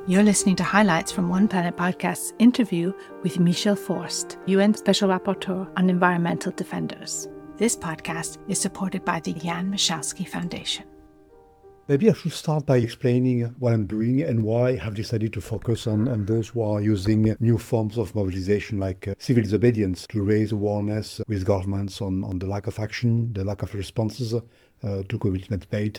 You're listening to highlights from One Planet Podcast's interview with Michel Forst, UN Special Rapporteur on Environmental Defenders. This podcast is supported by the Jan Michalski Foundation. Maybe I should start by explaining what I'm doing and why I have decided to focus on those who are using new forms of mobilization like civil disobedience to raise awareness with governments on the lack of action, the lack of responses to commitments made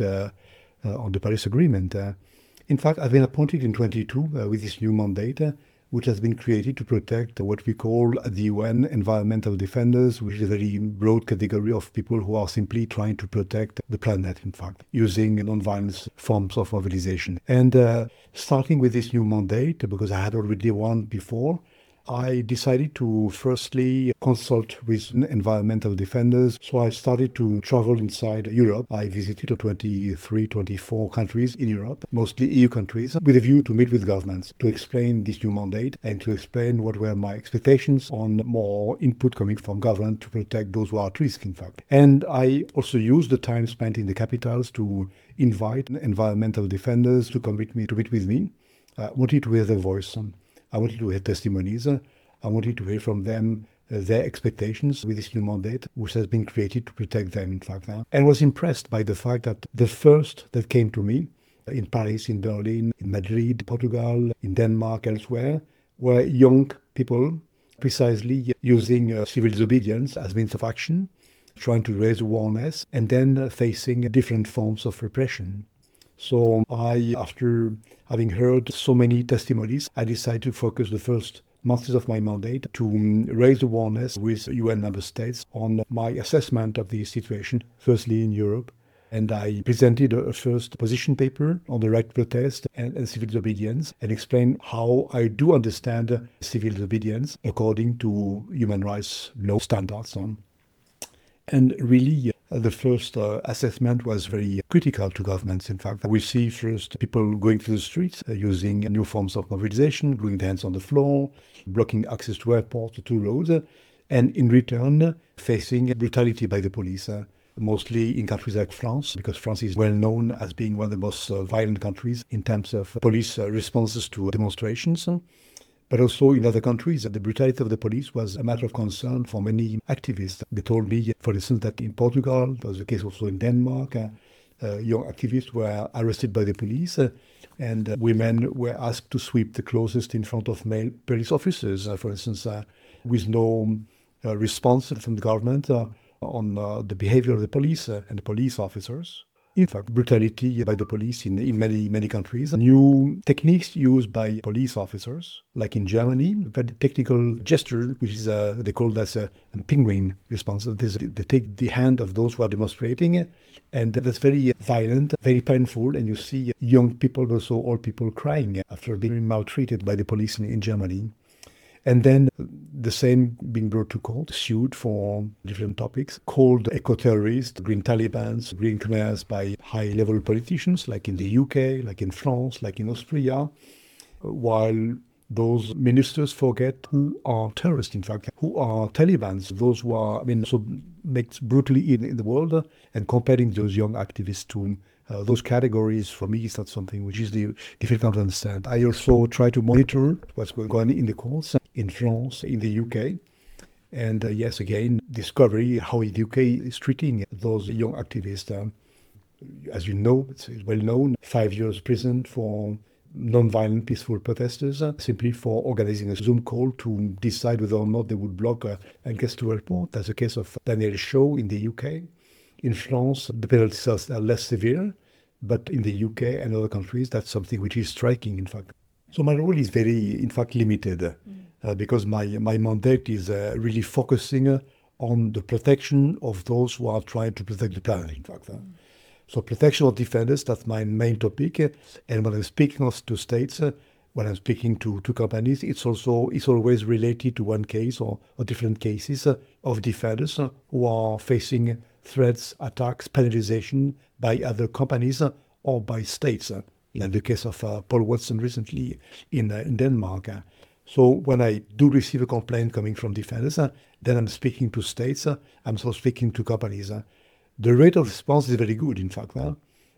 on the Paris Agreement. In fact, I've been appointed in 2022 with this new mandate, which has been created to protect what we call the UN Environmental Defenders, which is a very broad category of people who are simply trying to protect the planet, in fact, using non-violent forms of mobilization. And starting with this new mandate, because I had already one before, I decided to firstly consult with environmental defenders. So I started to travel inside Europe. I visited 23, 24 countries in Europe, mostly EU countries, with a view to meet with governments, to explain this new mandate and to explain what were my expectations on more input coming from government to protect those who are at risk, in fact. And I also used the time spent in the capitals to invite environmental defenders to meet with me. I wanted to hear their voice. I wanted to hear testimonies. I wanted to hear from them their expectations with this new mandate, which has been created to protect them, in fact. And was impressed by the fact that the first that came to me, in Paris, in Berlin, in Madrid, Portugal, in Denmark, elsewhere, were young people precisely using civil disobedience as means of action, trying to raise awareness, and then facing different forms of repression. So after having heard so many testimonies, I decided to focus the first months of my mandate to raise awareness with UN member states on my assessment of the situation, firstly in Europe. And I presented a first position paper on the right to protest and civil disobedience and explained how I do understand civil disobedience according to human rights law standards. And really, the first assessment was very critical to governments. In fact, we see first people going to the streets using new forms of mobilization, gluing their hands on the floor, blocking access to airports, to roads, and in return, facing brutality by the police, mostly in countries like France, because France is well known as being one of the most violent countries in terms of police responses to demonstrations. But also in other countries, the brutality of the police was a matter of concern for many activists. They told me, for instance, that in Portugal, there was a case also in Denmark, young activists were arrested by the police and women were asked to sweep the closest in front of male police officers, for instance, with no response from the government on the behavior of the police and the police officers. In fact, brutality by the police in many countries. New techniques used by police officers, like in Germany, very technical gesture, which is they call that a penguin response. They take the hand of those who are demonstrating, and that's very violent, very painful. And you see young people, but also old people crying after being maltreated by the police in Germany. And then the same being brought to court, sued for different topics, called eco-terrorists, green Talibans, green Khmers by high-level politicians, like in the UK, like in France, like in Austria, while those ministers forget who are terrorists, in fact, who are Talibans, those who are, so mixed brutally in the world, and comparing those young activists to those categories, for me, is not something which is difficult to understand. I also try to monitor what's going on in the courts in France, in the UK. And yes, again, discovery how the UK is treating those young activists. As you know, it's well known, 5 years prison for non-violent peaceful protesters, simply for organizing a Zoom call to decide whether or not they would block access to airport. That's the case of Daniel Shaw in the UK. In France, the penalties are less severe, but in the UK and other countries, that's something which is striking, in fact. So my role is very, in fact, limited because my mandate is really focusing on the protection of those who are trying to protect the planet, in fact. So protection of defenders, that's my main topic. And when I'm speaking to states, when I'm speaking to companies, it's always related to one case or different cases of defenders who are facing threats, attacks, penalization by other companies or by states. In the case of Paul Watson recently in Denmark. So when I do receive a complaint coming from defenders, then I'm speaking to states, I'm also speaking to companies. The rate of response is very good, in fact.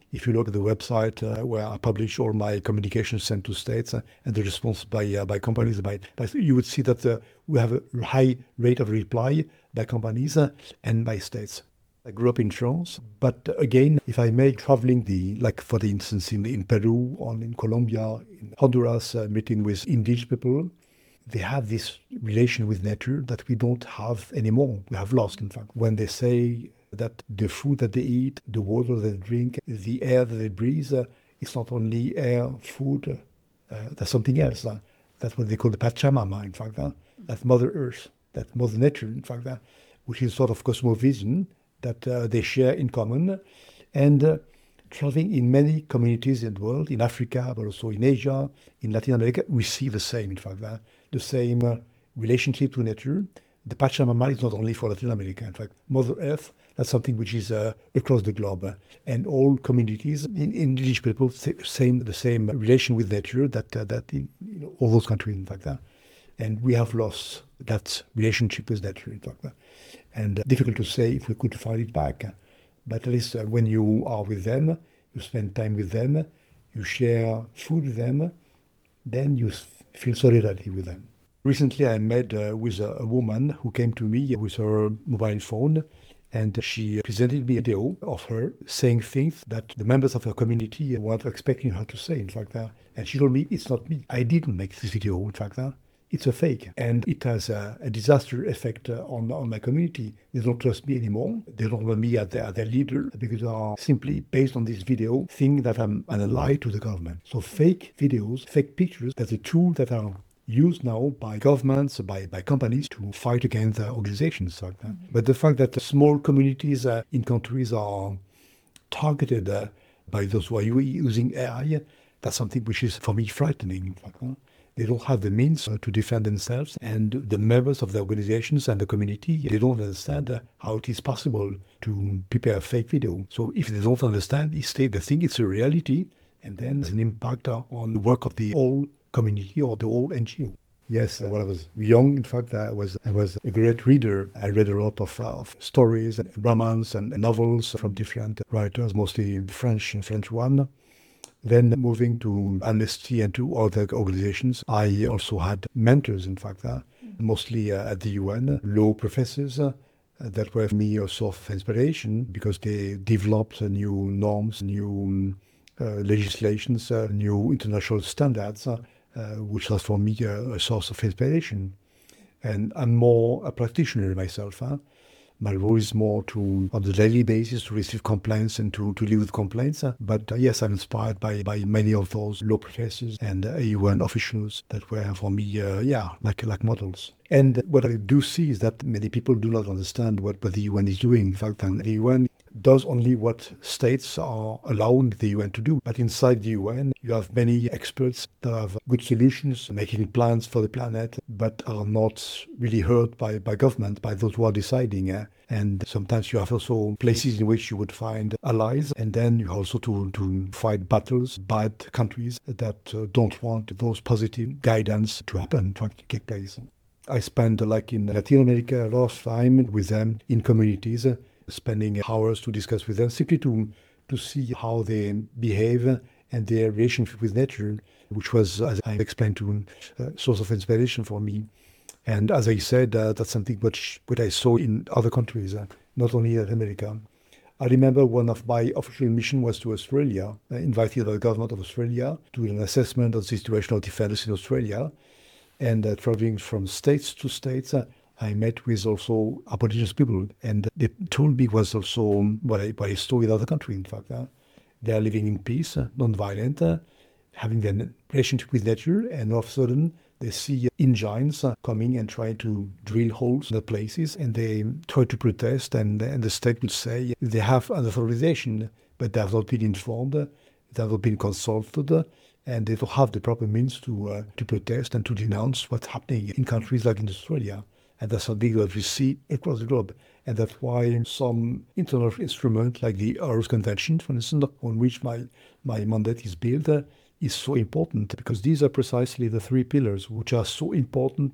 If you look at the website where I publish all my communications sent to states and the response by companies, you would see that we have a high rate of reply by companies and by states. I grew up in France, but again, if I make traveling like for instance in Peru or in Colombia, in Honduras, meeting with indigenous people, they have this relation with nature that we don't have anymore. We have lost, in fact. When they say that the food that they eat, the water that they drink, the air that they breathe, it's not only air, food, there's something else. That's what they call the Pachamama, in fact, that Mother Earth, that Mother Nature, in fact, which is sort of cosmovision that they share in common. And traveling in many communities in the world, in Africa, but also in Asia, in Latin America, we see the same, in fact, the same relationship to nature. The Pachamama is not only for Latin America. In fact, Mother Earth, that's something which is across the globe. And all communities, indigenous people, the same relation with nature that in all those countries, in fact. And we have lost that relationship with nature, in fact. And difficult to say if we could find it back. But at least when you are with them, you spend time with them, you share food with them, then you feel solidarity with them. Recently, I met with a woman who came to me with her mobile phone, and she presented me a video of her saying things that the members of her community weren't expecting her to say, in fact. And she told me, it's not me. I didn't make this video, in fact. It's a fake. And it has a disaster effect on my community. They don't trust me anymore. They don't want me as their leader because they are simply, based on this video, think that I'm an ally to the government. So fake videos, fake pictures, that's a tool that are used now by governments, by companies to fight against organizations like that. But the fact that small communities in countries are targeted by those who are using AI, that's something which is, for me, frightening, in fact. They don't have the means to defend themselves, and the members of the organizations and the community, they don't understand how it is possible to prepare a fake video. So if they don't understand, they think it's a reality, and then there's an impact on the work of the whole community or the whole NGO. Yes, when I was young, in fact, I was a great reader. I read a lot of stories and romance and novels from different writers, mostly French one. Then moving to Amnesty and to other organizations, I also had mentors, in fact, mostly at the UN, law professors that were for me a source of inspiration because they developed new norms, new legislations, new international standards, which was for me a source of inspiration. And I'm more a practitioner myself. My role is more to, on the daily basis, to receive complaints and to deal with complaints. But yes, I'm inspired by many of those law professors and UN officials that were for me, like models. And what I do see is that many people do not understand what the UN is doing. In fact, the UN does only what states are allowing the UN to do. But inside the UN, you have many experts that have good solutions, making plans for the planet, but are not really heard by government, by those who are deciding. And sometimes you have also places in which you would find allies, and then you also to fight battles, bad countries that don't want those positive guidance to happen, to take place. I spend, like in Latin America, a lot of time with them in communities, spending hours to discuss with them, simply to see how they behave and their relationship with nature, which was, as I explained to a source of inspiration for me. And as I said, that's something which I saw in other countries, not only in America. I remember one of my official mission was to Australia, invited by the government of Australia to an assessment of the situation of defenders in Australia. And traveling from states to states, I met with also Aboriginal people, and they told me was also what I saw in other countries, in fact. They are living in peace, non-violent, having their relationship with nature, and all of a sudden they see engines coming and trying to drill holes in the places, and they try to protest, and the state will say they have an authorization, but they have not been informed, they have not been consulted, and they don't have the proper means to protest and to denounce what's happening in countries like in Australia. And that's something that we see across the globe. And that's why some international instrument like the Aarhus Convention, for instance, on which my mandate is built, is so important, because these are precisely the three pillars which are so important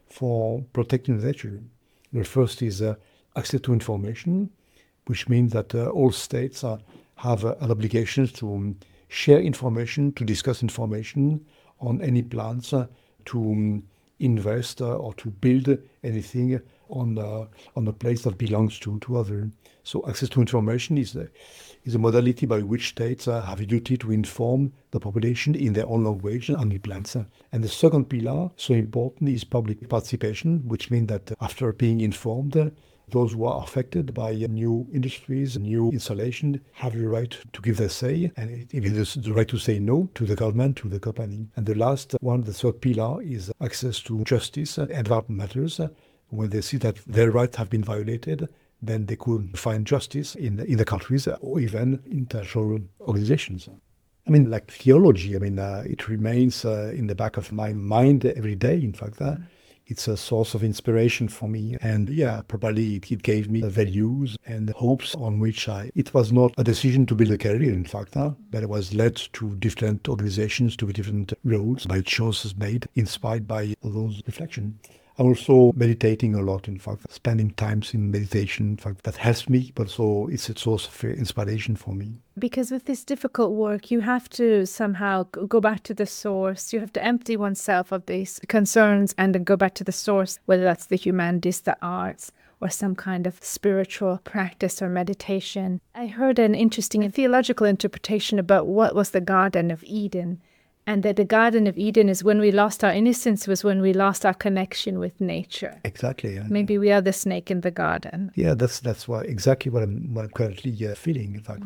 for protecting nature. The first is access to information, which means that all states have an obligation to share information, to discuss information on any plans, to invest or to build anything on a place that belongs to others. So access to information is a modality by which states have a duty to inform the population in their own language on the plans. And the second pillar, so important, is public participation, which means that after being informed, those who are affected by new industries, new installation, have the right to give their say, and even the right to say no to the government, to the company. And the last one, the third pillar, is access to justice and environment matters. When they see that their rights have been violated, then they could find justice in the countries or even international organizations. I mean, like theology, it remains in the back of my mind every day, in fact. It's a source of inspiration for me. And probably it gave me values and hopes on which it was not a decision to build a career, in fact, but I was led to different organizations, to different roles by choices made, inspired by those reflections. I'm also meditating a lot, in fact, spending times in meditation, in fact, that helps me, but also it's a source of inspiration for me. Because with this difficult work, you have to somehow go back to the source. You have to empty oneself of these concerns and then go back to the source, whether that's the humanities, the arts, or some kind of spiritual practice or meditation. I heard an interesting theological interpretation about what was the Garden of Eden. And that the Garden of Eden is when we lost our innocence, was when we lost our connection with nature. Exactly. Maybe we are the snake in the garden. Yeah, that's exactly what I'm currently feeling, in fact.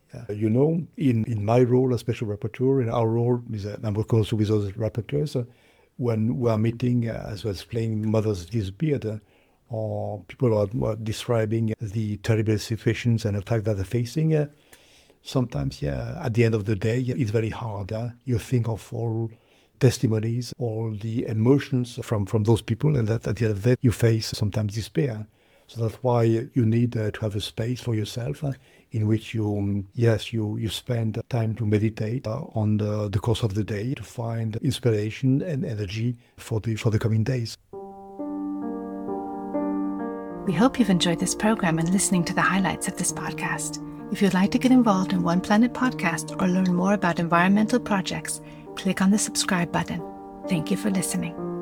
In my role as special rapporteur, in our role, I'm working also with other rapporteurs, when we are meeting, as I was explaining, mothers disappeared, or people are describing the terrible situations and attacks that they're facing, sometimes, at the end of the day, it's very hard. You think of all testimonies, all the emotions from those people, and that at the end of the day, you face sometimes despair. So that's why you need to have a space for yourself in which you spend time to meditate on the course of the day to find inspiration and energy for the coming days. We hope you've enjoyed this program and listening to the highlights of this podcast. If you'd like to get involved in One Planet Podcast or learn more about environmental projects, click on the subscribe button. Thank you for listening.